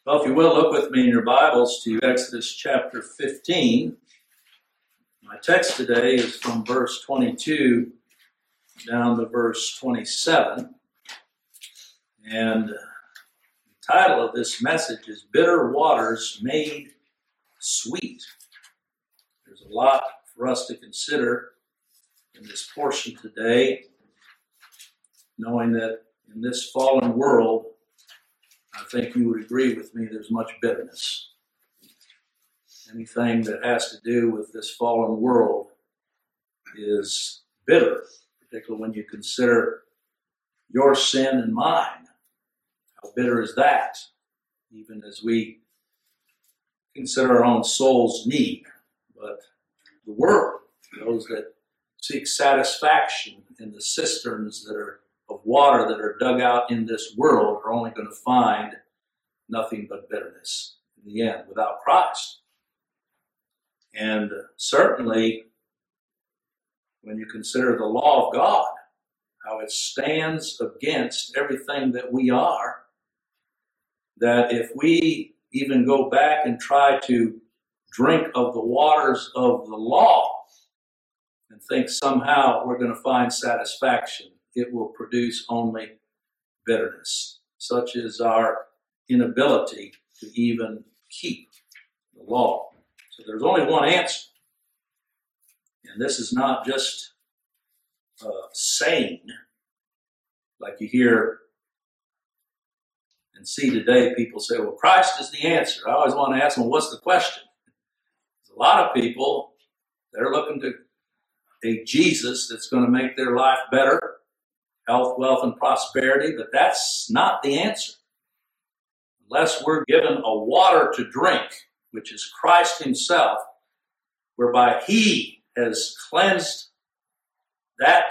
Well, if you will, look with me in your Bibles to Exodus chapter 15. My text today is from verse 22 down to verse 27. And the title of this message is Bitter Waters Made Sweet. There's a lot for us to consider in this portion today, knowing that in this fallen world, I think you would agree with me, there's much bitterness. Anything that has to do with this fallen world is bitter, particularly when you consider your sin and mine. How bitter is that? Even as we consider our own soul's need. But the world, those that seek satisfaction in the cisterns that are of water that are dug out in this world are only going to find nothing but bitterness in the end without Christ. And certainly, when you consider the law of God, how it stands against everything that we are, that if we even go back and try to drink of the waters of the law and think somehow we're going to find satisfaction, it will produce only bitterness. Such is our inability to even keep the law. So there's only one answer. And this is not just saying, like you hear and see today, people say, well, Christ is the answer. I always want to ask them, what's the question? There's a lot of people, they're looking to a Jesus that's going to make their life better, health, wealth, and prosperity, but that's not the answer. Unless we're given a water to drink, which is Christ himself, whereby he has cleansed that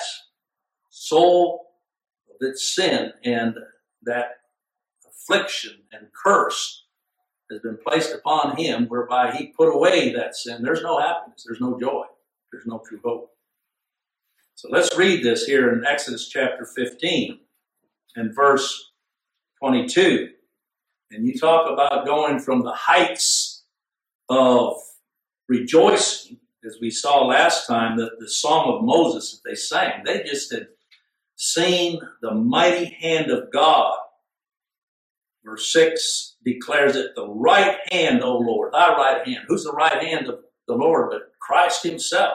soul of its sin, and that affliction and curse has been placed upon him, whereby he put away that sin. There's no happiness, there's no joy, there's no true hope. So let's read this here in Exodus chapter 15 and verse 22. And you talk about going from the heights of rejoicing, as we saw last time, that the Song of Moses that they sang, they just had seen the mighty hand of God. Verse 6 declares it, the right hand, O Lord, thy right hand. Who's the right hand of the Lord but Christ himself?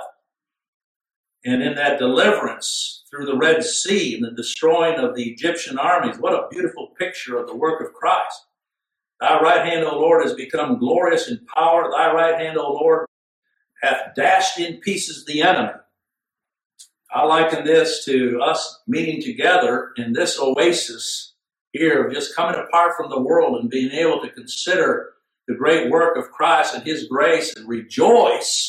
And in that deliverance through the Red Sea and the destroying of the Egyptian armies, what a beautiful picture of the work of Christ. Thy right hand, O Lord, has become glorious in power. Thy right hand, O Lord, hath dashed in pieces the enemy. I liken this to us meeting together in this oasis here of just coming apart from the world and being able to consider the great work of Christ and his grace and rejoice.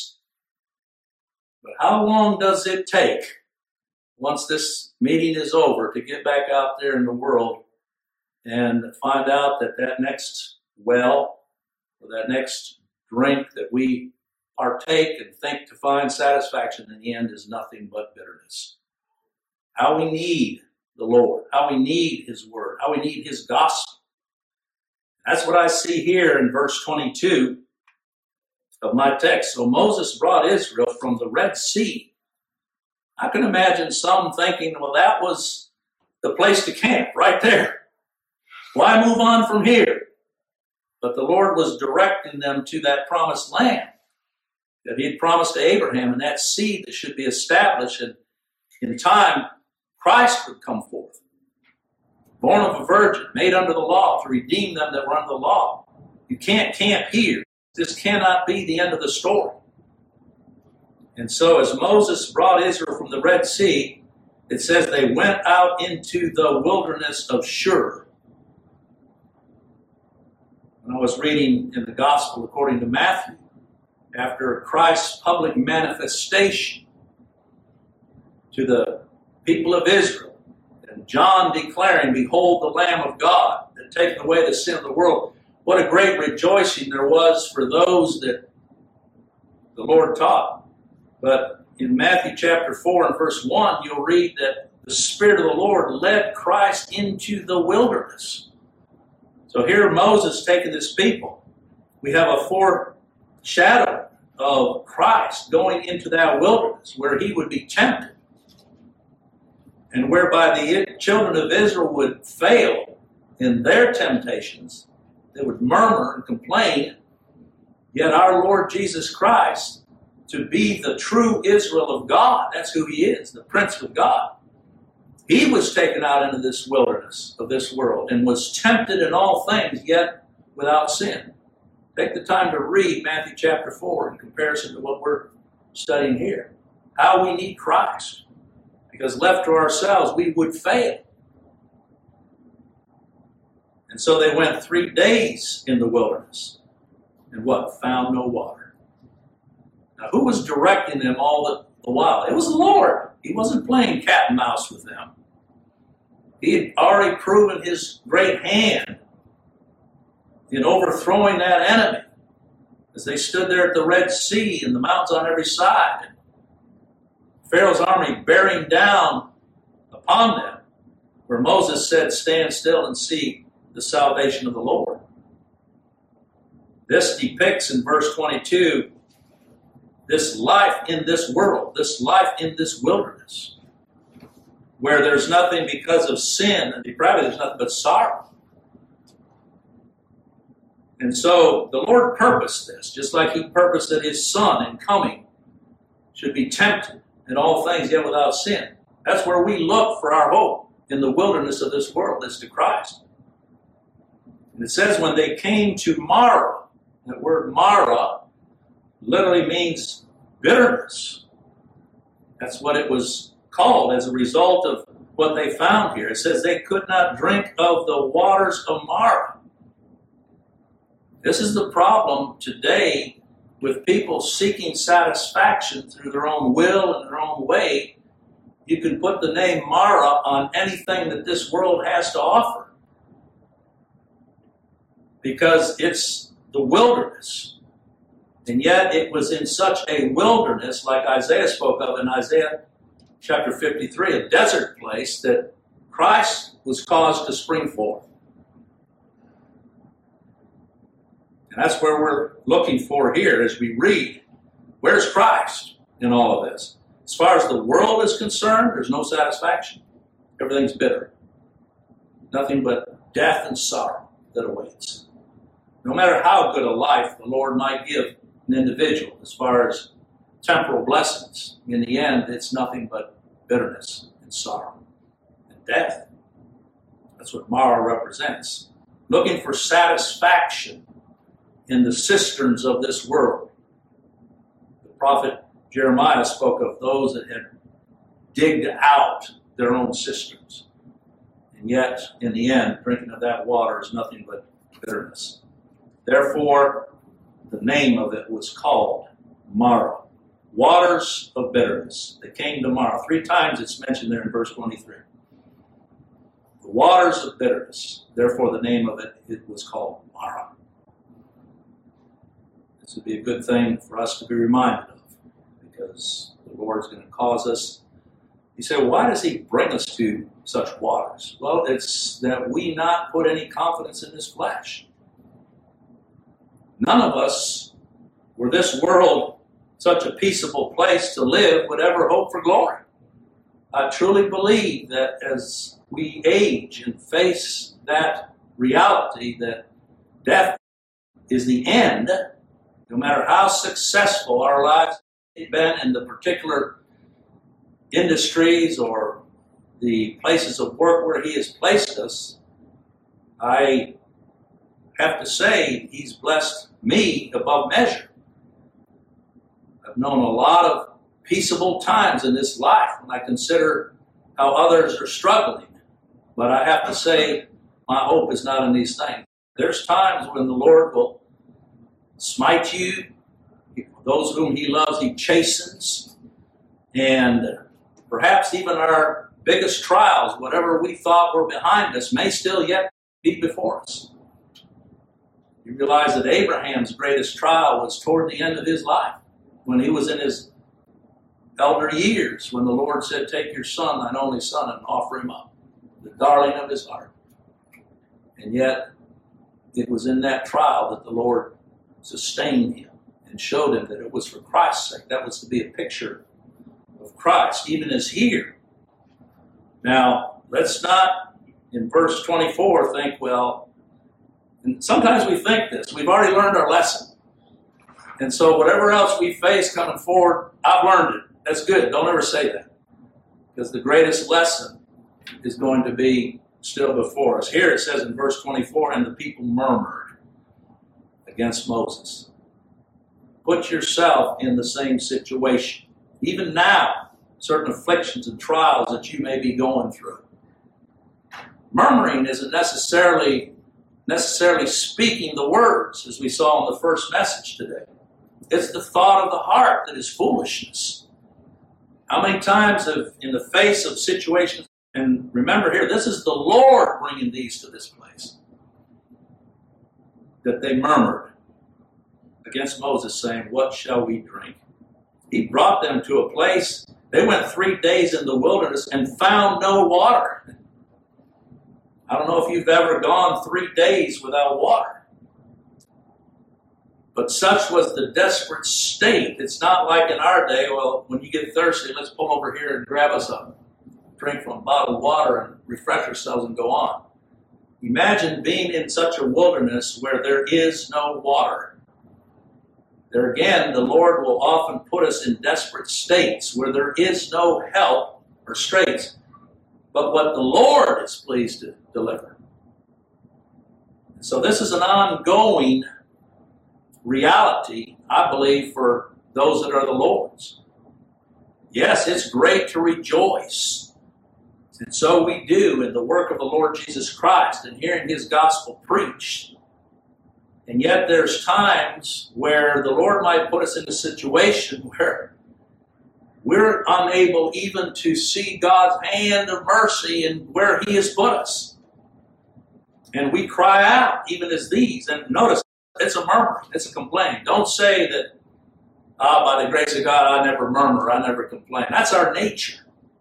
But how long does it take, once this meeting is over, to get back out there in the world and find out that that next well or that next drink that we partake and think to find satisfaction in the end is nothing but bitterness? How we need the Lord, how we need his word, how we need his gospel. That's what I see here in verse 22 of my text. So Moses brought Israel from the Red Sea. I can imagine some thinking, well, that was the place to camp right there. Why move on from here? But the Lord was directing them to that promised land that he had promised to Abraham, and that seed that should be established, and in time Christ would come forth, born of a virgin, made under the law, to redeem them that were under the law. You can't camp here. This cannot be the end of the story. And so as Moses brought Israel from the Red Sea, it says they went out into the wilderness of Shur. When I was reading in the Gospel according to Matthew, after Christ's public manifestation to the people of Israel, and John declaring, behold the Lamb of God that taketh away the sin of the world, what a great rejoicing there was for those that the Lord taught. But in Matthew chapter 4 and verse 1, you'll read that the Spirit of the Lord led Christ into the wilderness. So here Moses taking this people. We have a foreshadow of Christ going into that wilderness where he would be tempted, and whereby the children of Israel would fail in their temptations. They would murmur and complain, yet our Lord Jesus Christ, to be the true Israel of God, that's who he is, the Prince of God. He was taken out into this wilderness of this world and was tempted in all things, yet without sin. Take the time to read Matthew chapter 4 in comparison to what we're studying here. How we need Christ. Because left to ourselves, we would fail. And so they went 3 days in the wilderness. And what? Found no water. Now, who was directing them all the while? It was the Lord. He wasn't playing cat and mouse with them. He had already proven his great hand in overthrowing that enemy as they stood there at the Red Sea and the mountains on every side. And Pharaoh's army bearing down upon them, where Moses said, "Stand still and see the salvation of the Lord." This depicts in verse 22 this life in this world, this life in this wilderness, where there's nothing because of sin and depravity, there's nothing but sorrow. And so the Lord purposed this, just like he purposed that his Son in coming should be tempted in all things, yet without sin. That's where we look for our hope in the wilderness of this world, is to Christ. And it says when they came to Marah, that word Marah literally means bitterness. That's what it was called as a result of what they found here. It says they could not drink of the waters of Marah. This is the problem today with people seeking satisfaction through their own will and their own way. You can put the name Marah on anything that this world has to offer, because it's the wilderness. And yet it was in such a wilderness, like Isaiah spoke of in Isaiah chapter 53, a desert place, that Christ was caused to spring forth. And that's where we're looking for here as we read. Where's Christ in all of this? As far as the world is concerned, there's no satisfaction. Everything's bitter. Nothing but death and sorrow that awaits. No matter how good a life the Lord might give an individual as far as temporal blessings, in the end, it's nothing but bitterness and sorrow and death. That's what Marah represents. Looking for satisfaction in the cisterns of this world. The prophet Jeremiah spoke of those that had digged out their own cisterns. And yet, in the end, drinking of that water is nothing but bitterness. Therefore, the name of it was called Marah. Waters of bitterness. They came to Marah. 3 times it's mentioned there in verse 23. The waters of bitterness. Therefore, the name of it was called Marah. This would be a good thing for us to be reminded of, because the Lord's going to cause us. You say, well, why does he bring us to such waters? Well, it's that we not put any confidence in this flesh. None of us, were this world such a peaceable place to live, would ever hope for glory. I truly believe that as we age and face that reality that death is the end, no matter how successful our lives have been in the particular industries or the places of work where he has placed us, I have to say he's blessed me above measure. I've known a lot of peaceable times in this life when I consider how others are struggling. But I have to say my hope is not in these things. There's times when the Lord will smite you. Those whom he loves, he chastens. And perhaps even our biggest trials, whatever we thought were behind us, may still yet be before us. You realize that Abraham's greatest trial was toward the end of his life, when he was in his elder years, when the Lord said, take your son, thine only son, and offer him up, the darling of his heart. And yet, it was in that trial that the Lord sustained him and showed him that it was for Christ's sake. That was to be a picture of Christ, even as here. Now, let's not, in verse 24, think, well, and sometimes we think this. We've already learned our lesson. And so whatever else we face coming forward, I've learned it. That's good. Don't ever say that. Because the greatest lesson is going to be still before us. Here it says in verse 24, and the people murmured against Moses. Put yourself in the same situation. Even now, certain afflictions and trials that you may be going through. Murmuring isn't necessarily speaking the words, as we saw in the first message today. It's the thought of the heart that is foolishness. How many times have, in the face of situations, and remember here, this is the Lord bringing these to this place, that they murmured against Moses, saying, what shall we drink? He brought them to a place. They went 3 days in the wilderness and found no water. I don't know if you've ever gone 3 days without water. But such was the desperate state. It's not like in our day, well, when you get thirsty, let's pull over here and grab us a drink from a bottle of water and refresh ourselves and go on. Imagine being in such a wilderness where there is no water. There again, the Lord will often put us in desperate states where there is no help or straits, but what the Lord is pleased to deliver. So this is an ongoing reality, I believe, for those that are the Lord's. Yes, it's great to rejoice. And so we do in the work of the Lord Jesus Christ and hearing His gospel preached. And yet there's times where the Lord might put us in a situation where we're unable even to see God's hand of mercy in where He has put us. And we cry out, even as these. And notice, it's a murmur. It's a complaint. Don't say that, by the grace of God, I never murmur, I never complain. That's our nature.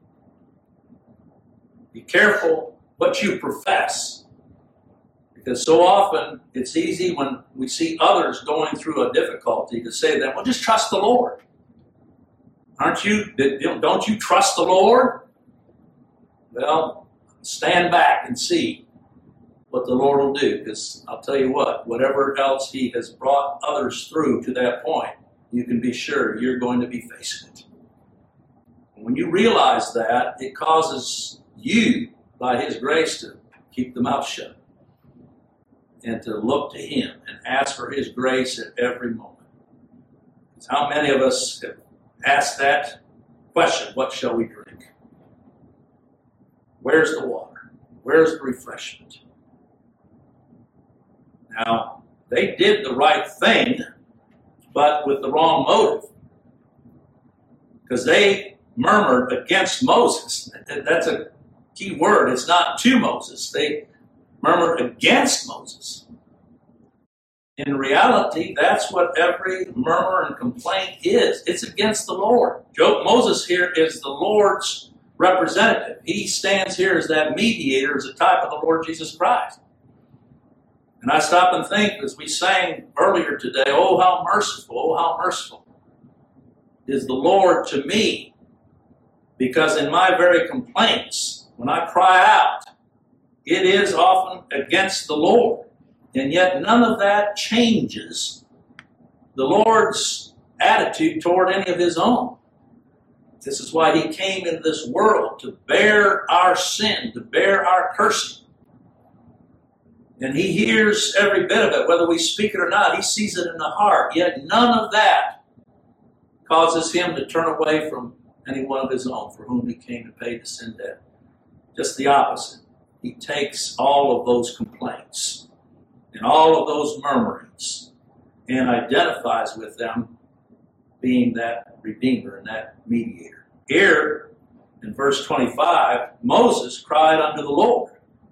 Be careful what you profess. Because so often, it's easy when we see others going through a difficulty to say that, well, just trust the Lord. Don't you trust the Lord? Well, stand back and see what the Lord will do, because I'll tell you what, whatever else He has brought others through to that point, you can be sure you're going to be facing it. And when you realize that, it causes you, by His grace, to keep the mouth shut and to look to Him and ask for His grace at every moment. Because how many of us have asked that question, what shall we drink? Where's the water? Where's the refreshment? Now, they did the right thing, but with the wrong motive. Because they murmured against Moses. That's a key word. It's not to Moses. They murmured against Moses. In reality, that's what every murmur and complaint is. It's against the Lord. Moses here is the Lord's representative. He stands here as that mediator, as a type of the Lord Jesus Christ. And I stop and think, as we sang earlier today, oh, how merciful is the Lord to me. Because in my very complaints, when I cry out, it is often against the Lord. And yet none of that changes the Lord's attitude toward any of His own. This is why He came into this world, to bear our sin, to bear our cursing. And He hears every bit of it, whether we speak it or not. He sees it in the heart. Yet none of that causes Him to turn away from any one of His own for whom He came to pay the sin debt. Just the opposite. He takes all of those complaints and all of those murmurings and identifies with them, being that Redeemer and that mediator. Here, in verse 25, Moses cried unto the Lord.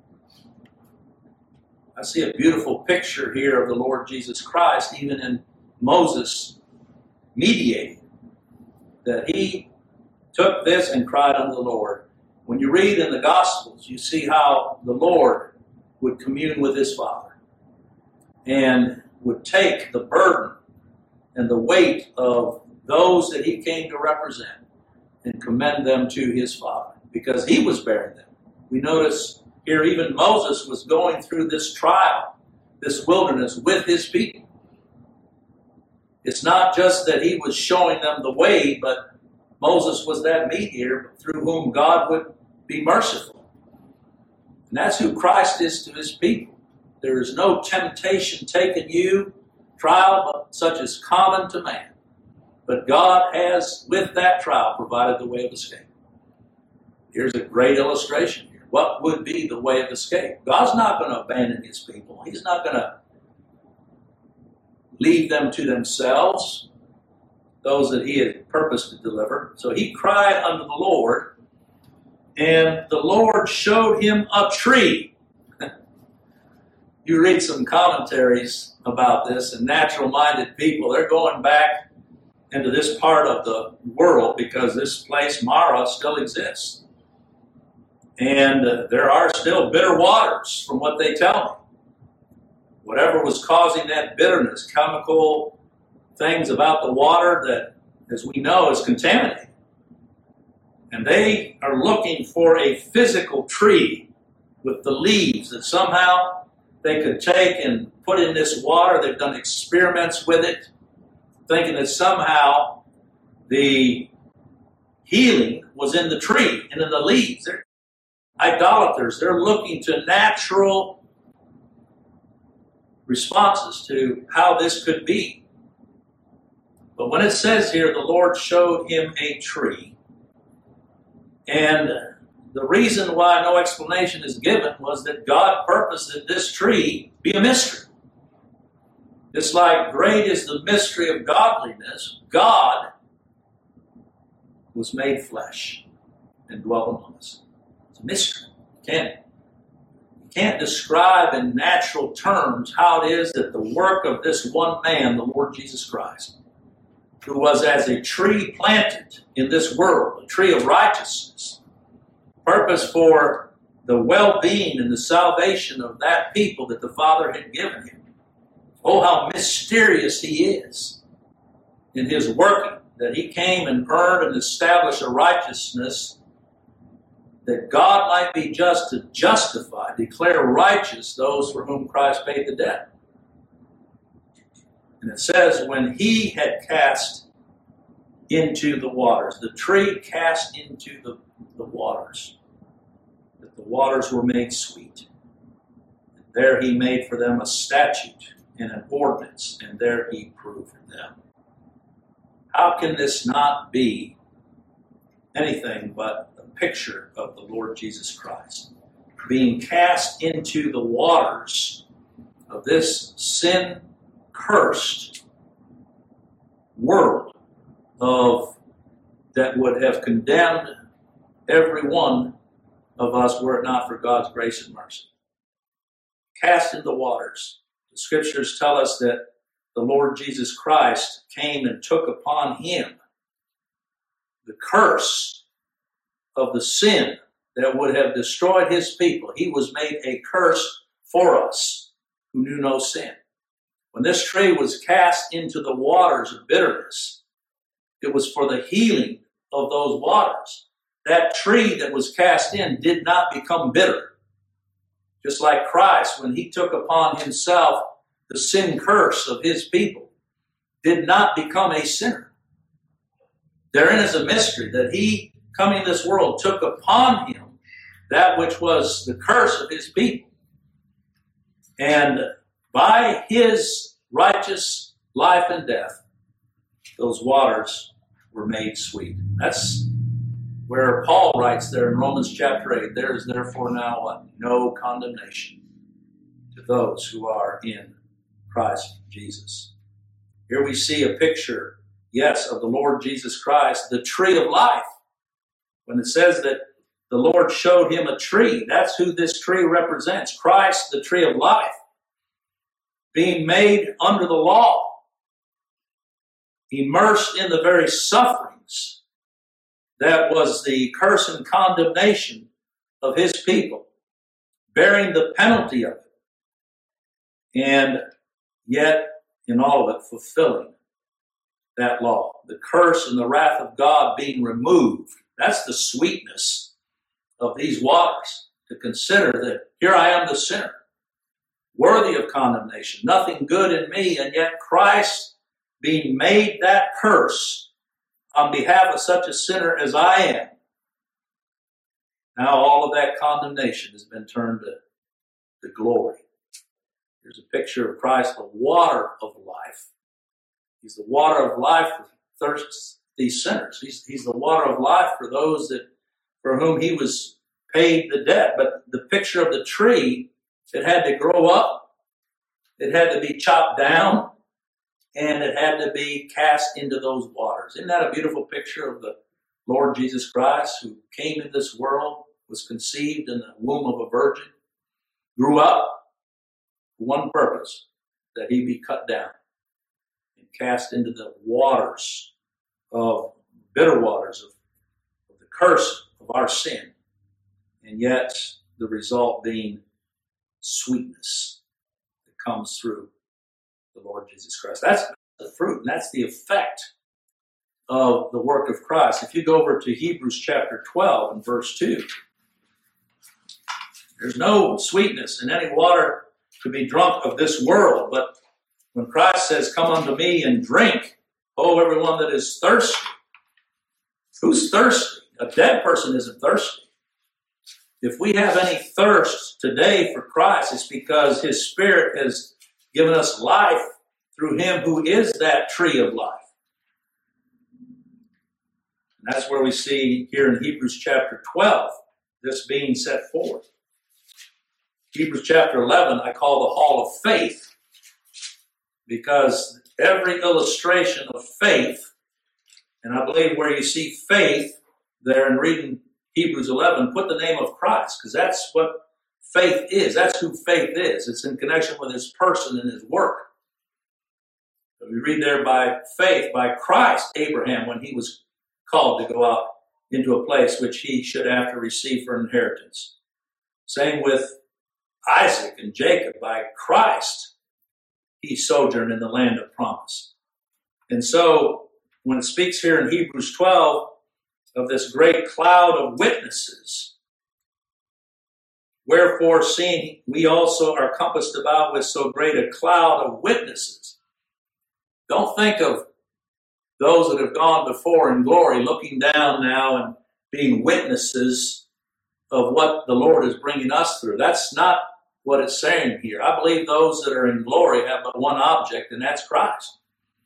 I see a beautiful picture here of the Lord Jesus Christ, even in Moses mediating, that He took this and cried unto the Lord. When you read in the Gospels, you see how the Lord would commune with His Father. and would take the burden and the weight of those that he came to represent and commend them to his Father, because he was bearing them. We notice here even Moses was going through this trial, this wilderness with his people. It's not just that he was showing them the way, but Moses was that mediator through whom God would be merciful. And that's who Christ is to his people. There is no temptation taken you, trial, but such as common to man. But God has, with that trial, provided the way of escape. Here's a great illustration here. What would be the way of escape? God's not going to abandon his people. He's not going to leave them to themselves, those that he had purposed to deliver. So he cried unto the Lord, and the Lord showed him a tree. You read some commentaries about this, and natural-minded people, they're going back into this part of the world because this place, Mara, still exists. And there are still bitter waters, from what they tell me. Whatever was causing that bitterness, chemical things about the water that, as we know, is contaminated. And they are looking for a physical tree with the leaves that somehow they could take and put in this water. They've done experiments with it, thinking that somehow the healing was in the tree and in the leaves. They're idolaters. They're looking to natural responses to how this could be. But when it says here, the Lord showed him a tree, and the reason why no explanation is given was that God purposed that this tree be a mystery. It's like great is the mystery of godliness. God was made flesh and dwelt among us. It's a mystery. You can't describe in natural terms how it is that the work of this one man, the Lord Jesus Christ, who was as a tree planted in this world, a tree of righteousness, purpose for the well-being and the salvation of that people that the Father had given him. Oh, how mysterious he is in his working, that he came and earned and established a righteousness that God might be just to justify, declare righteous those for whom Christ paid the debt. And it says, when he had cast into the waters, the tree cast into the waters, that the waters were made sweet. And there he made for them a statute and an ordinance, and there he proved them. How can this not be anything but a picture of the Lord Jesus Christ being cast into the waters of this sin-cursed world that would have condemned every one of us were it not for God's grace and mercy? Cast into the waters. The scriptures tell us that the Lord Jesus Christ came and took upon him the curse of the sin that would have destroyed his people. He was made a curse for us who knew no sin. When this tree was cast into the waters of bitterness, it was for the healing of those waters. That tree that was cast in did not become bitter. Just like Christ, when he took upon himself the sin curse of his people, did not become a sinner. Therein is a mystery that he, coming to this world, took upon him that which was the curse of his people. And by his righteous life and death, those waters were made sweet. That's where Paul writes there in Romans chapter 8, there is therefore now what? No condemnation to those who are in Christ Jesus. Here we see a picture, yes, of the Lord Jesus Christ, the tree of life. When it says that the Lord showed him a tree, that's who this tree represents. Christ, the tree of life, being made under the law, immersed in the very sufferings that was the curse and condemnation of his people, bearing the penalty of it. And yet in all of it fulfilling that law. The curse and the wrath of God being removed. That's the sweetness of these waters, to consider that here I am the sinner, worthy of condemnation, nothing good in me, and yet Christ being made that curse on behalf of such a sinner as I am. Now all of that condemnation has been turned to glory. Here's a picture of Christ, the water of life. He's the water of life for thirsty sinners. He's the water of life for those for whom he was paid the debt. But the picture of the tree, it had to grow up, it had to be chopped down, and it had to be cast into those waters. Isn't that a beautiful picture of the Lord Jesus Christ, who came in this world, was conceived in the womb of a virgin, grew up for one purpose, that he be cut down and cast into the waters of bitter waters of the curse of our sin, and yet the result being sweetness that comes through the Lord Jesus Christ. That's the fruit, and that's the effect of the work of Christ. If you go over to Hebrews chapter 12 and verse 2, there's no sweetness in any water to be drunk of this world, but when Christ says, come unto me and drink, oh, everyone that is thirsty. Who's thirsty? A dead person isn't thirsty. If we have any thirst today for Christ, it's because his Spirit has given us life through him who is that tree of life. And that's where we see here in Hebrews chapter 12, this being set forth. Hebrews chapter 11, I call the hall of faith, because every illustration of faith, and I believe where you see faith there in reading Hebrews 11, put the name of Christ, because that's what faith is. That's who faith is. It's in connection with his person and his work. So we read there by faith, by Christ, Abraham, when he was called to go out into a place which he should after receive for inheritance. Same with Isaac and Jacob. By Christ, he sojourned in the land of promise. And so, when it speaks here in Hebrews 12 of this great cloud of witnesses, wherefore, seeing we also are compassed about with so great a cloud of witnesses. Don't think of those that have gone before in glory looking down now and being witnesses of what the Lord is bringing us through. That's not what it's saying here. I believe those that are in glory have but one object, and that's Christ.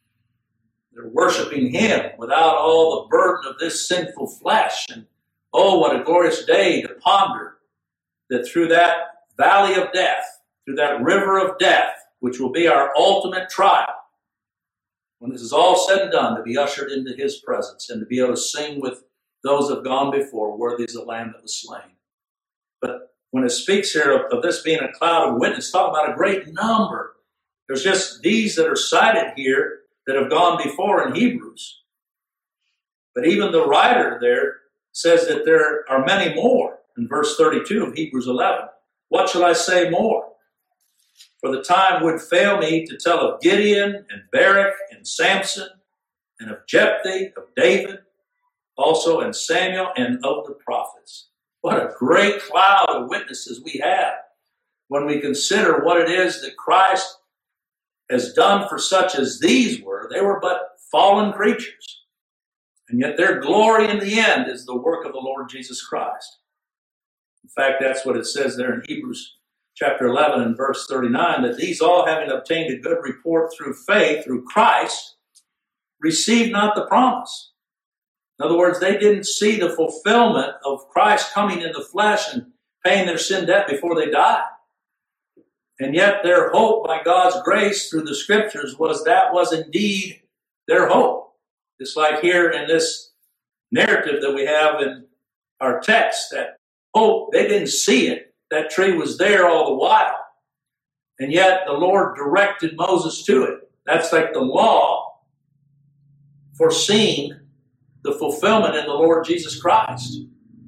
They're worshiping him without all the burden of this sinful flesh. And oh, what a glorious day to ponder that through that valley of death, through that river of death, which will be our ultimate trial, when this is all said and done, to be ushered into his presence and to be able to sing with those that have gone before, worthy is the Lamb that was slain. But when it speaks here of this being a cloud of witness, talk about a great number. There's just these that are cited here that have gone before in Hebrews. But even the writer there says that there are many more in verse 32 of Hebrews 11. What shall I say more? For the time would fail me to tell of Gideon and Barak and Samson and of Jephthah, of David, also and Samuel and of the prophets. What a great cloud of witnesses we have when we consider what it is that Christ has done for such as these were. They were but fallen creatures. And yet their glory in the end is the work of the Lord Jesus Christ. In fact, that's what it says there in Hebrews chapter 11 and verse 39, that these all, having obtained a good report through faith, through Christ, received not the promise. In other words, they didn't see the fulfillment of Christ coming in the flesh and paying their sin debt before they died. And yet their hope by God's grace through the scriptures was indeed their hope. It's like here in this narrative that we have in our text, that hope, they didn't see it. That tree was there all the while. And yet the Lord directed Moses to it. That's like the law foreseeing the fulfillment in the Lord Jesus Christ.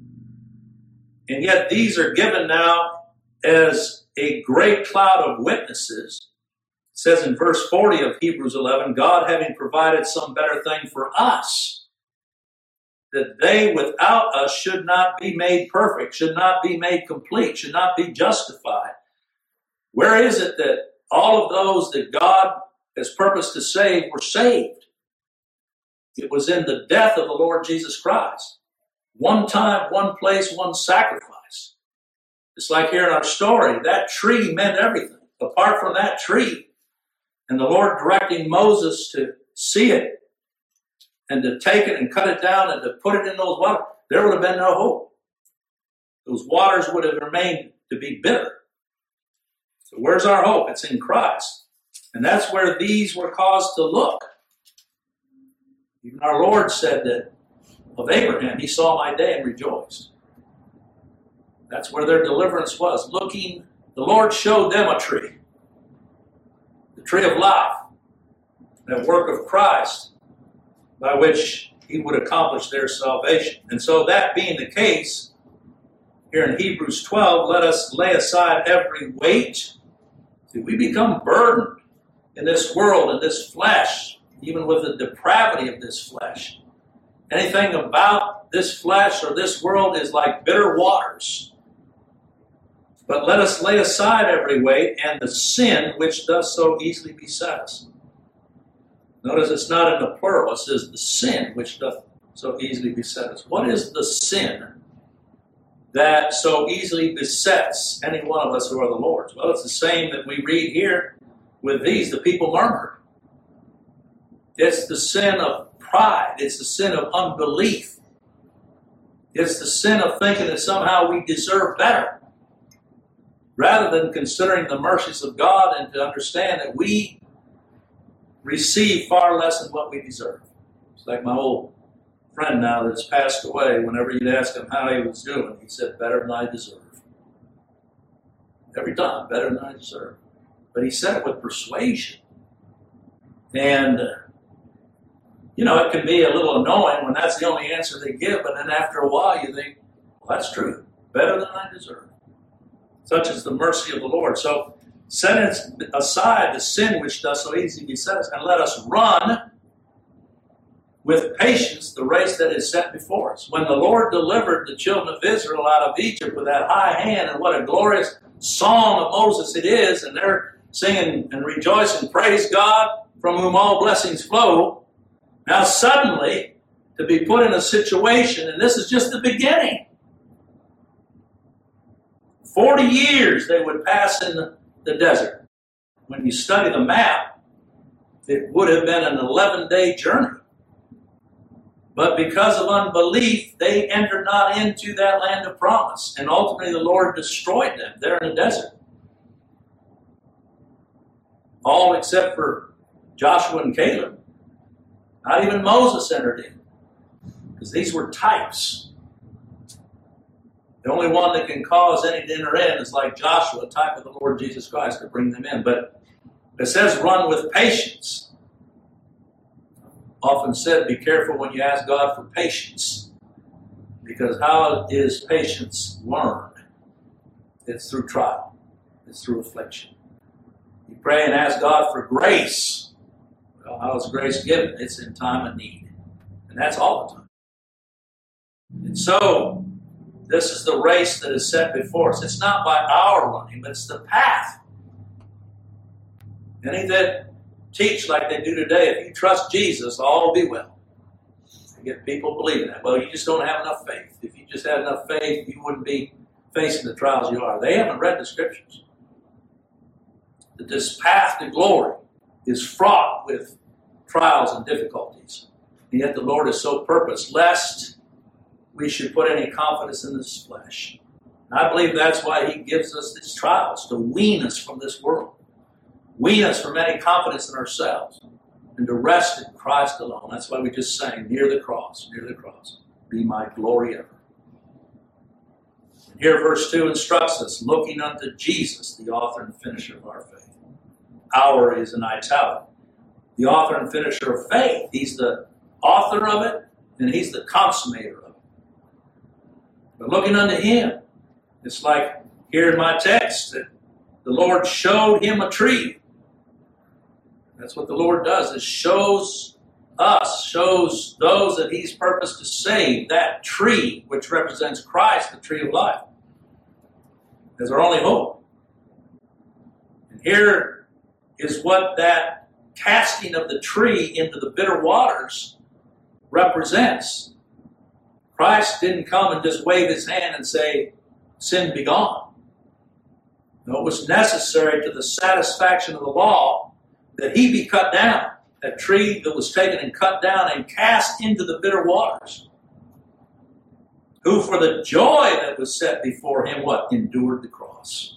And yet these are given now as a great cloud of witnesses It says in verse 40 of Hebrews 11, God having provided some better thing for us, that they without us should not be made perfect, should not be made complete, should not be justified. Where is it that all of those that God has purposed to save were saved? It was in the death of the Lord Jesus Christ. One time, one place, one sacrifice. It's like here in our story, that tree meant everything. Apart from that tree, and the Lord directing Moses to see it, and to take it and cut it down and to put it in those waters, there would have been no hope. Those waters would have remained to be bitter. So where's our hope? It's in Christ. And that's where these were caused to look. Even our Lord said that of Abraham, he saw my day and rejoiced. That's where their deliverance was. Looking, the Lord showed them a tree. The tree of life. That work of Christ by which he would accomplish their salvation. And so that being the case, here in Hebrews 12, let us lay aside every weight. See, we become burdened in this world, in this flesh, even with the depravity of this flesh. Anything about this flesh or this world is like bitter waters. But let us lay aside every weight and the sin which does so easily beset us. Notice it's not in the plural. It says the sin which doth so easily beset us. What is the sin that so easily besets any one of us who are the Lord's? Well, it's the same that we read here with these. The people murmured. It's the sin of pride. It's the sin of unbelief. It's the sin of thinking that somehow we deserve better, rather than considering the mercies of God and to understand that we receive far less than what we deserve. It's like my old friend now that's passed away. Whenever you'd ask him how he was doing, he said, better than I deserve. Every time, better than I deserve. But he said it with persuasion. And, it can be a little annoying when that's the only answer they give, but then after a while you think, well, that's true. Better than I deserve. Such is the mercy of the Lord. So, set aside the sin which does so easily beset us, and let us run with patience the race that is set before us. When the Lord delivered the children of Israel out of Egypt with that high hand, and what a glorious song of Moses it is, and they're singing and rejoicing, praise God, from whom all blessings flow. Now suddenly, to be put in a situation, and this is just the beginning. 40 years they would pass in the desert. When you study the map, it would have been an 11-day journey. But because of unbelief, they entered not into that land of promise. And ultimately the Lord destroyed them there in the desert. All except for Joshua and Caleb. Not even Moses entered in. Because these were types. The only one that can cause any to enter in is like Joshua, a type of the Lord Jesus Christ, to bring them in. But it says run with patience. Often said, be careful when you ask God for patience. Because how is patience learned? It's through trial. It's through affliction. You pray and ask God for grace. Well, how is grace given? It's in time of need. And that's all the time. And so, this is the race that is set before us. It's not by our running, but it's the path. Any that teach like they do today, if you trust Jesus, all will be well. You get people believing that. Well, you just don't have enough faith. If you just had enough faith, you wouldn't be facing the trials you are. They haven't read the Scriptures. That this path to glory is fraught with trials and difficulties. And yet the Lord is so purposed, lest we should put any confidence in this flesh. And I believe that's why he gives us these trials, to wean us from this world. Wean us from any confidence in ourselves. And to rest in Christ alone. That's why we just sang, near the cross, be my glory ever. And here verse 2 instructs us, looking unto Jesus, the author and finisher of our faith. Our is in italic. The author and finisher of faith. He's the author of it, and he's the consummator of it. But looking unto him, it's like here in my text that the Lord showed him a tree. That's what the Lord does, is shows us, shows those that he's purposed to save, that tree which represents Christ, the tree of life, as our only hope. And here is what that casting of the tree into the bitter waters represents. Christ didn't come and just wave his hand and say, sin be gone. No, it was necessary to the satisfaction of the law that he be cut down. That tree that was taken and cut down and cast into the bitter waters. Who for the joy that was set before him, what? Endured the cross.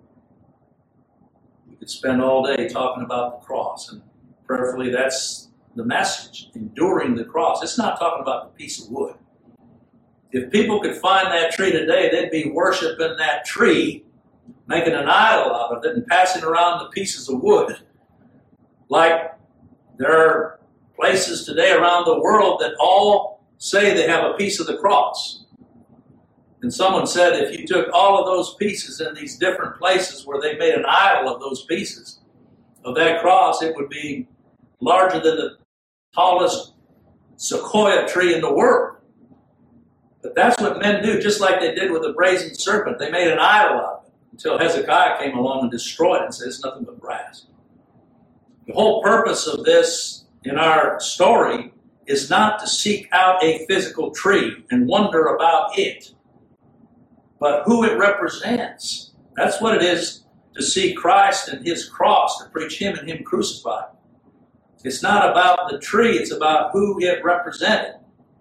We could spend all day talking about the cross, and prayerfully that's the message, enduring the cross. It's not talking about the piece of wood. If people could find that tree today, they'd be worshiping that tree, making an idol out of it and passing around the pieces of wood. Like there are places today around the world that all say they have a piece of the cross. And someone said if you took all of those pieces in these different places where they made an idol of those pieces of that cross, it would be larger than the tallest sequoia tree in the world. But that's what men do, just like they did with the brazen serpent. They made an idol of it until Hezekiah came along and destroyed it and said it's nothing but brass. The whole purpose of this in our story is not to seek out a physical tree and wonder about it, but who it represents. That's what it is to see Christ and his cross, to preach him and him crucified. It's not about the tree, it's about who it represented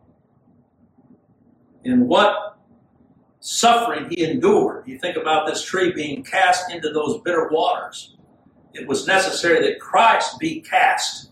and what suffering he endured. You think about this tree being cast into those bitter waters. It was necessary that Christ be cast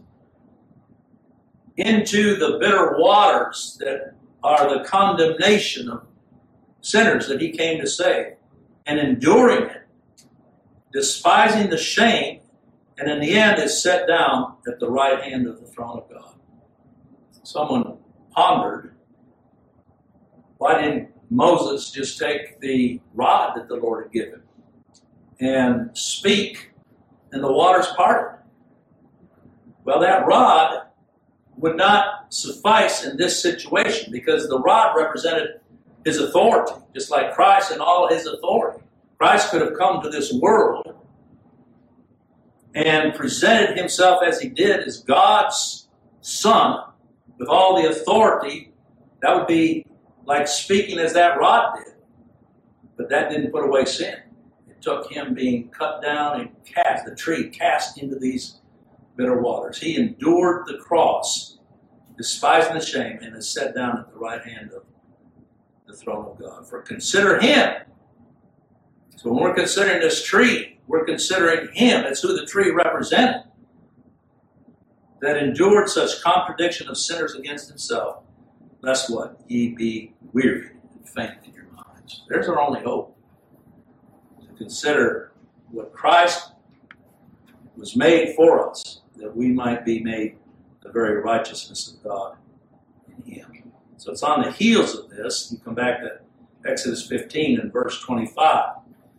into the bitter waters that are the condemnation of sinners that he came to save, and enduring it, despising the shame, and in the end is set down at the right hand of the throne of God. Someone pondered, why didn't Moses just take the rod that the Lord had given and speak and the waters parted? Well, that rod would not suffice in this situation because the rod represented his authority, just like Christ and all his authority. Christ could have come to this world and presented himself as he did as God's Son with all the authority. That would be like speaking as that rod did. But that didn't put away sin. It took him being cut down and cast, the tree cast into these bitter waters. He endured the cross, despising the shame, and is set down at the right hand of the throne of God. For consider him. So when we're considering this tree, we're considering him. That's who the tree represented. That endured such contradiction of sinners against himself. Lest what? Ye be weary and faint in your minds. There's our only hope. To consider what Christ was made for us, that we might be made the very righteousness of God in him. So it's on the heels of this. You come back to Exodus 15 and verse 25.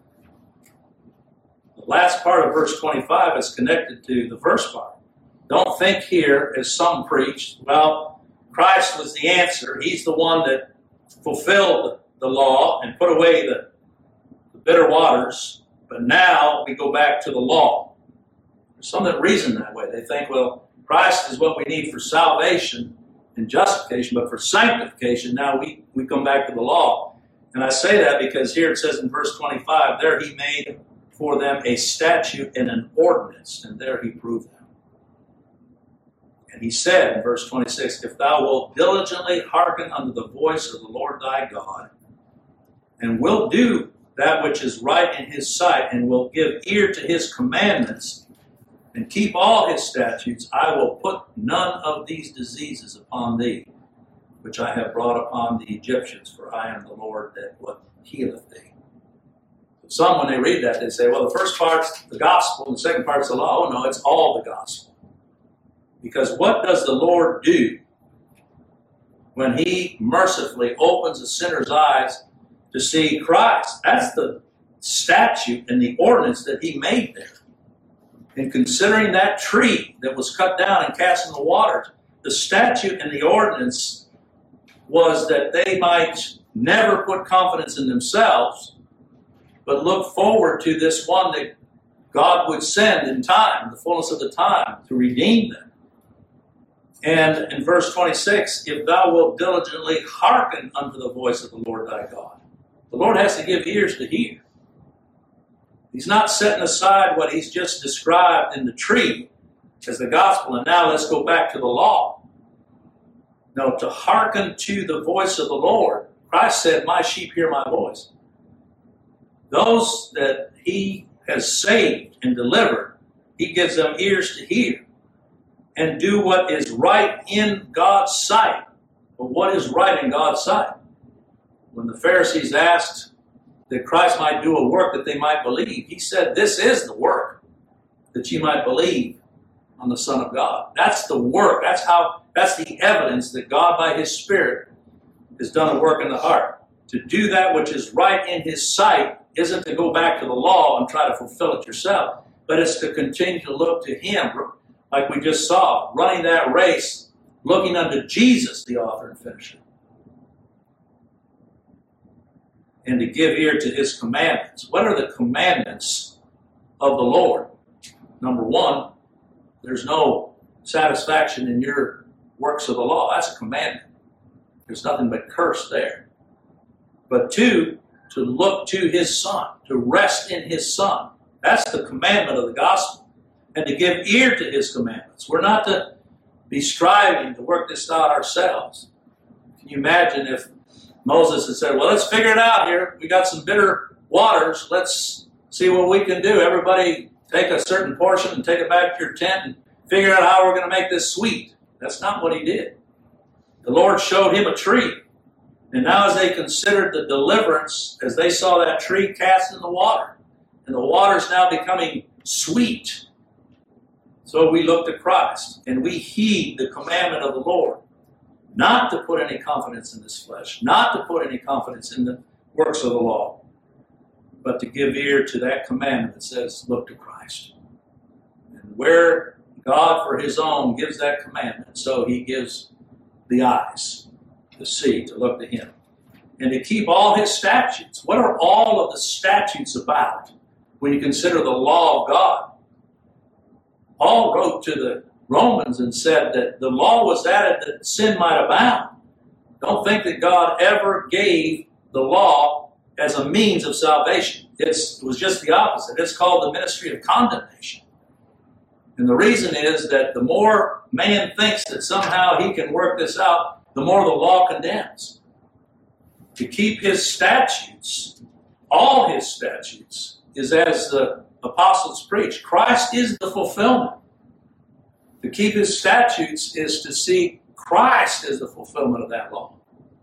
The last part of verse 25 is connected to the first part. Don't think here, as some preached, well, Christ was the answer. He's the one that fulfilled the law and put away the bitter waters. But now we go back to the law. There's some that reason that way. They think, well, Christ is what we need for salvation and justification, but for sanctification, now we come back to the law. And I say that because here it says in verse 25, there he made for them a statute and an ordinance, and there he proved them. And he said in verse 26, if thou wilt diligently hearken unto the voice of the Lord thy God, and wilt do that which is right in his sight, and will give ear to his commandments, and keep all his statutes, I will put none of these diseases upon thee, which I have brought upon the Egyptians, for I am the Lord that what healeth thee. Some, when they read that, they say, well, the first part's the gospel, and the second part's the law. Oh, no, it's all the gospel. Because what does the Lord do when he mercifully opens a sinner's eyes to see Christ? That's the statute and the ordinance that he made there. In considering that tree that was cut down and cast in the waters, the statute and the ordinance was that they might never put confidence in themselves, but look forward to this one that God would send in time, the fullness of the time, to redeem them. And in verse 26, if thou wilt diligently hearken unto the voice of the Lord thy God. The Lord has to give ears to hear. He's not setting aside what he's just described in the tree as the gospel, and now let's go back to the law. No, to hearken to the voice of the Lord. Christ said, my sheep hear my voice. Those that he has saved and delivered, he gives them ears to hear and do what is right in God's sight. But what is right in God's sight? When the Pharisees asked that Christ might do a work that they might believe, he said, this is the work, that ye might believe on the Son of God. That's the work. That's the evidence that God by his Spirit has done a work in the heart. To do that which is right in his sight isn't to go back to the law and try to fulfill it yourself, but it's to continue to look to him, like we just saw, running that race, looking unto Jesus, the author and finisher, and to give ear to his commandments. What are the commandments of the Lord? Number one, there's no satisfaction in your works of the law. That's a commandment. There's nothing but curse there. But two, to look to his Son, to rest in his Son. That's the commandment of the gospel. And to give ear to his commandments. We're not to be striving to work this out ourselves. Can you imagine if Moses had said, well, let's figure it out here. We got some bitter waters. Let's see what we can do. Everybody take a certain portion and take it back to your tent and figure out how we're going to make this sweet. That's not what he did. The Lord showed him a tree. And now as they considered the deliverance, as they saw that tree cast in the water, and the water is now becoming sweet, so we look to Christ, and we heed the commandment of the Lord, not to put any confidence in this flesh, not to put any confidence in the works of the law, but to give ear to that commandment that says, look to Christ. And where God for his own gives that commandment, so he gives the eyes to see, to look to him, and to keep all his statutes. What are all of the statutes about when you consider the law of God? Paul wrote to the Romans and said that the law was added that sin might abound. Don't think that God ever gave the law as a means of salvation. It was just the opposite. It's called the ministry of condemnation. And the reason is that the more man thinks that somehow he can work this out, the more the law condemns. To keep his statutes, all his statutes, is as the apostles preach. Christ is the fulfillment. To keep his statutes is to see Christ as the fulfillment of that law.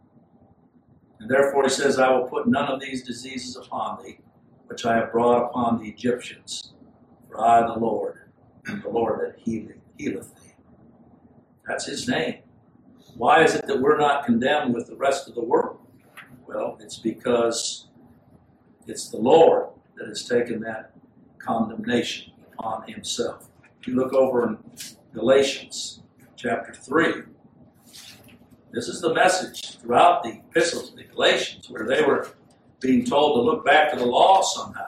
And therefore he says, I will put none of these diseases upon thee, which I have brought upon the Egyptians. For I, the Lord, am the Lord that healeth thee. That's his name. Why is it that we're not condemned with the rest of the world? Well, it's because it's the Lord that has taken that condemnation upon himself. If you look over in Galatians chapter 3, this is the message throughout the epistles of the Galatians, where they were being told to look back to the law somehow.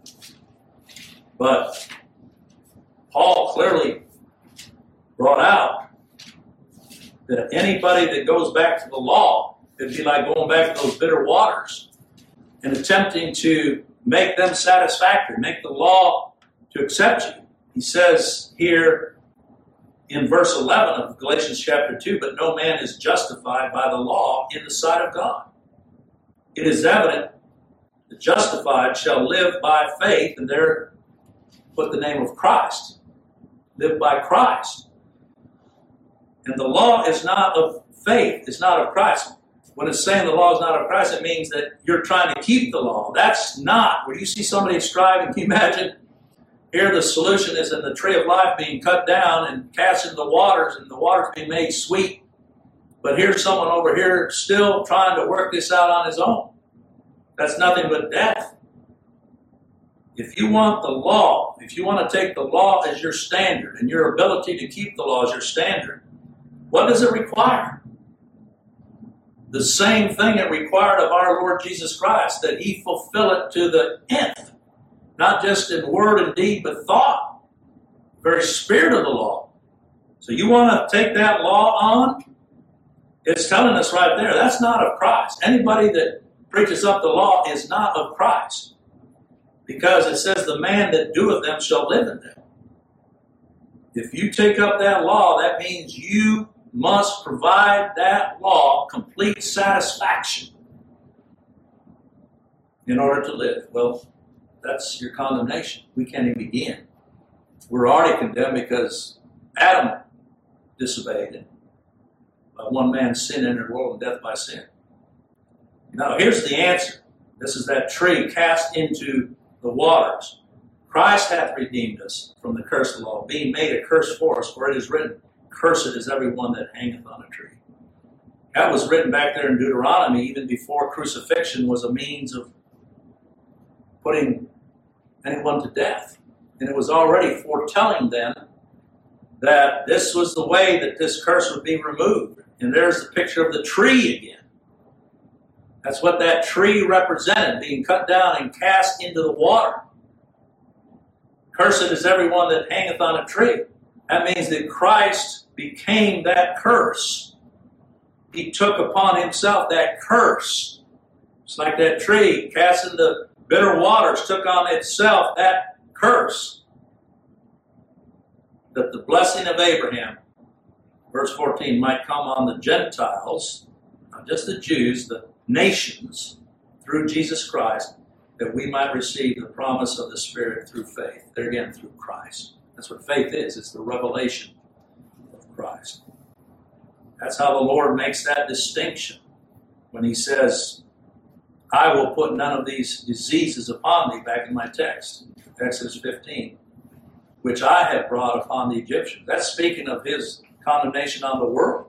But Paul clearly brought out that anybody that goes back to the law, it'd be like going back to those bitter waters and attempting to make them satisfactory, make the law to accept you. He says here in verse 11 of Galatians chapter 2, but no man is justified by the law in the sight of God. It is evident the justified shall live by faith, and there put the name of Christ. Live by Christ. And the law is not of faith, it's not of Christ. When it's saying the law is not of Christ, it means that you're trying to keep the law. That's not. Where you see somebody striving, can you imagine? Here the solution is in the tree of life being cut down and cast into the waters, and the waters being made sweet. But here's someone over here still trying to work this out on his own. That's nothing but death. If you want the law, if you want to take the law as your standard and your ability to keep the law as your standard, what does it require? The same thing it required of our Lord Jesus Christ, that he fulfill it to the nth, not just in word and deed, but thought, the very spirit of the law. So you want to take that law on? It's telling us right there, that's not of Christ. Anybody that preaches up the law is not of Christ. Because it says, the man that doeth them shall live in them. If you take up that law, that means you must provide that law complete satisfaction in order to live. Well, that's your condemnation. We can't even begin. We're already condemned because Adam disobeyed, and by one man's sin entered the world, and death by sin. Now, here's the answer. This is that tree cast into the waters. Christ hath redeemed us from the curse of the law, being made a curse for us, for it is written, cursed is every one that hangeth on a tree. That was written back there in Deuteronomy, even before crucifixion was a means of putting anyone to death. And it was already foretelling them that this was the way that this curse would be removed. And there's the picture of the tree again. That's what that tree represented, being cut down and cast into the water. Cursed is everyone that hangeth on a tree. That means that Christ became that curse. He took upon himself that curse. It's like that tree cast into bitter waters took on itself that curse. That the blessing of Abraham, verse 14, might come on the Gentiles, not just the Jews, the nations, through Jesus Christ, that we might receive the promise of the Spirit through faith. There again, through Christ. That's what faith is. It's the revelation of Christ. That's how the Lord makes that distinction when he says, I will put none of these diseases upon thee, back in my text, Exodus 15, which I have brought upon the Egyptians. That's speaking of his condemnation on the world.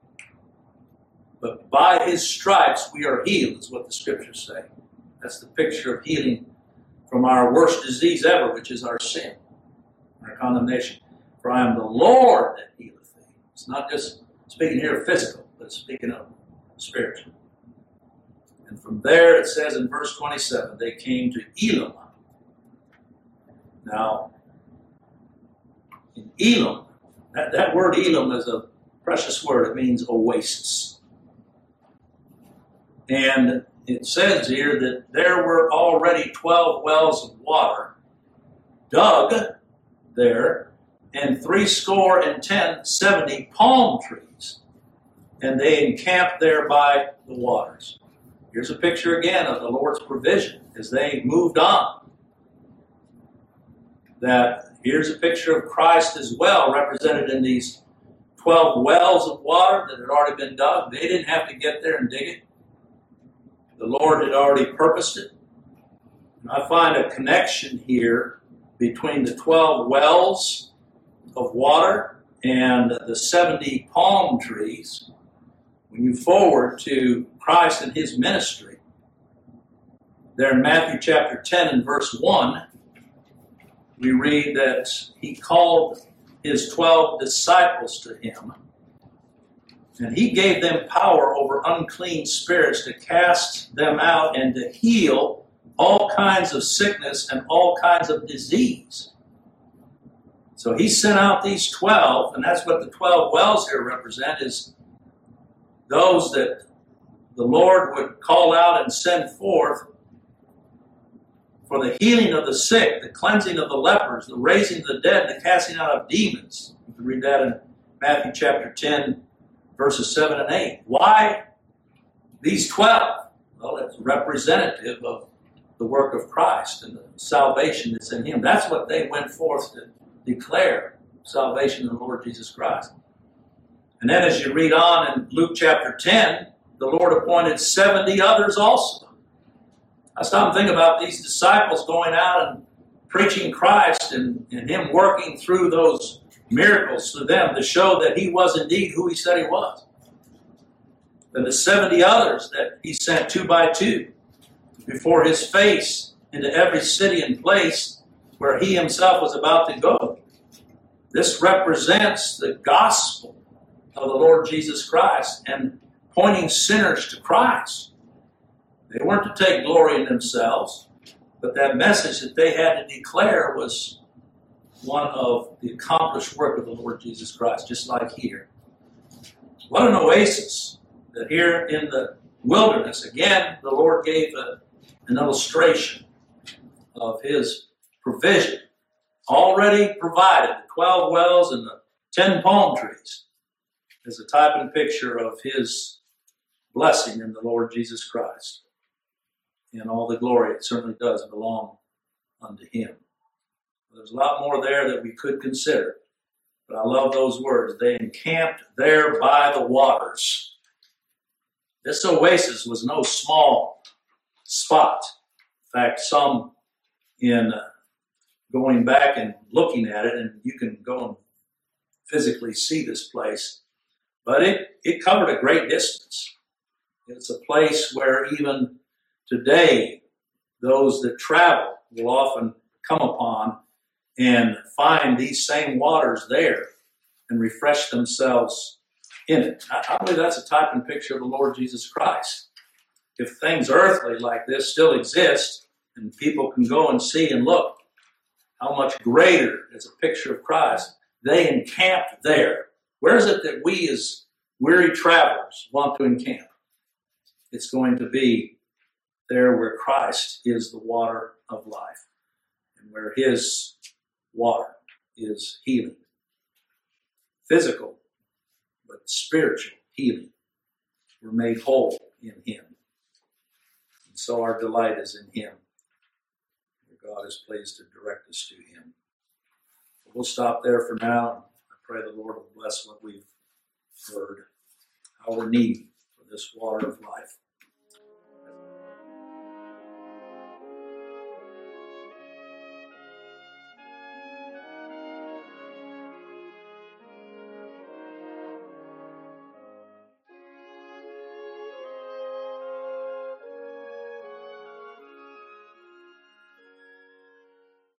But by his stripes we are healed, is what the scriptures say. That's the picture of healing from our worst disease ever, which is our sin, our condemnation. For I am the Lord that healeth thee. It's not just speaking here of physical, but it's speaking of spiritual. And from there it says in verse 27, they came to Elim. Now, in Elim, that word Elim is a precious word. It means oasis. And it says here that there were already 12 wells of water dug there, and 70 palm trees. And they encamped there by the waters. Here's a picture again of the Lord's provision as they moved on. That here's a picture of Christ as well, represented in these 12 wells of water that had already been dug. They didn't have to get there and dig it. The Lord had already purposed it. And I find a connection here between the 12 wells of water and the 70 palm trees. When you forward to Christ and his ministry, there in Matthew chapter 10 and verse 1, we read that he called his 12 disciples to him, and he gave them power over unclean spirits to cast them out and to heal all kinds of sickness and all kinds of disease. So he sent out these 12, and that's what the 12 wells here represent, is those that the Lord would call out and send forth for the healing of the sick, the cleansing of the lepers, the raising of the dead, the casting out of demons. You can read that in Matthew chapter 10, verses 7 and 8. Why these 12? Well, it's representative of the work of Christ and the salvation that's in him. That's what they went forth to declare, salvation in the Lord Jesus Christ. And then as you read on in Luke chapter 10, the Lord appointed 70 others also. I stop and think about these disciples going out and preaching Christ and him working through those miracles to them to show that he was indeed who he said he was. And the 70 others that he sent 2 by 2 before his face into every city and place where he himself was about to go. This represents the gospel of the Lord Jesus Christ and pointing sinners to Christ. They weren't to take glory in themselves, but that message that they had to declare was one of the accomplished work of the Lord Jesus Christ, just like here. What an oasis that here in the wilderness, again, the Lord gave an illustration of his provision, already provided, the 12 wells and the 10 palm trees, as a type and picture of his blessing in the Lord Jesus Christ. And all the glory, it certainly does belong unto him. There's a lot more there that we could consider, but I love those words. They encamped there by the waters. This oasis was no small spot. In fact, some in going back and looking at it, and you can go and physically see this place, but it covered a great distance. It's a place where even today, those that travel will often come upon and find these same waters there and refresh themselves in it. I believe that's a type and picture of the Lord Jesus Christ. If things earthly like this still exist, and people can go and see and look how much greater is a picture of Christ, they encamped there. Where is it that we as weary travelers want to encamp? It's going to be there where Christ is the water of life, and where his water is healing. Physical, but spiritual healing. We're made whole in him. And so our delight is in him. God is pleased to direct us to him. We'll stop there for now. I pray the Lord will bless what we've heard, our need for this water of life.